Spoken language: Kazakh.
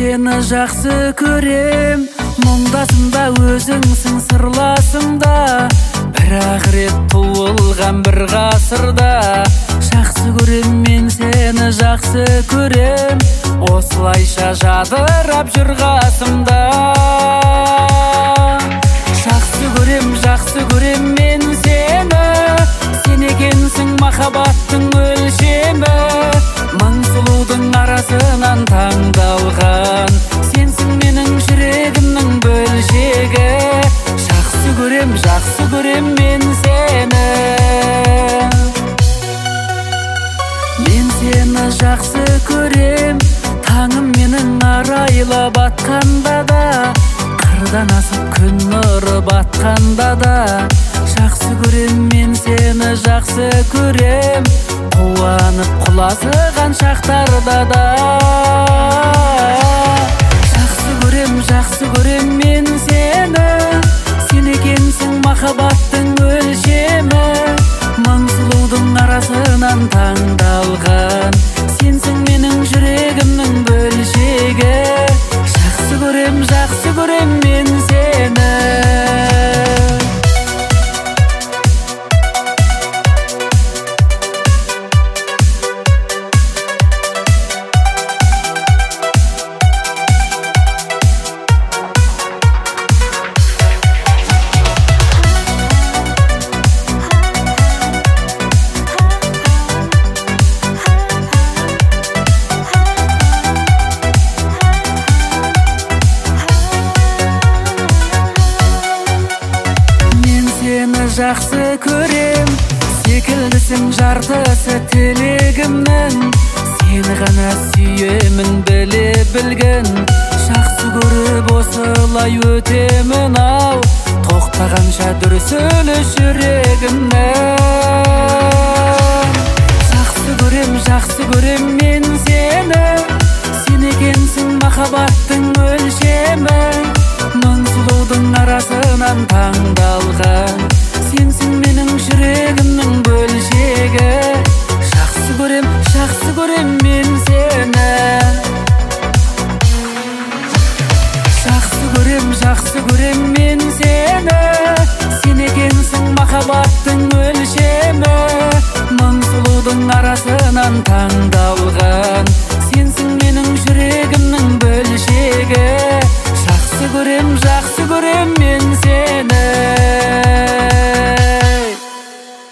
сені жақсы көрем, мұңдасымда өзіңсің сырласымда. Бір-ақ рет туылған бір ғасырда, жақсы көрем мен сені жақсы көрем, осылайша жадырап жүр қасымда. Жақсы көрем мен сені, сен екенсің махаббаттың өлшемі, мың сұлудың арасынан таңдалған, сенсің менің жүрегімнің бөлшегі. Жақсы көрем мен сені. Мен сені жақсы көрем, таңым менің арайлы батқанда да, қырдан асып күн нұры батқанда да. Жақсы көрем мен сені жақсы көрем, қуанып құлазыған шақтарда да. Жақсы көрем мен сені, сен екенсің махаббаттың өлшемі, мың сұлудың арасынан таңдалған, сенсің менің жүрегімнің бөлшегі. Жақсы көрем мен сені. Жақсы көрем, секілдісің жартысы тілегімнің, сені ғана сүйемін біле білген. Жақсы көріп осылай өтемін ау, тоқтағанша дүрсілі жүрегімнің. Жақсы көрем мен сені, сен екенсің махаббаттың өлшемі, мың сұлудың арасынан таңдалған, сенсің менің жүрегімнің бөлшегі. Жақсы көрем мен сені. Жақсы көрем мен сені, сен екенсің махаббаттың өлшемі, мың сұлудың арасынан таңдалған,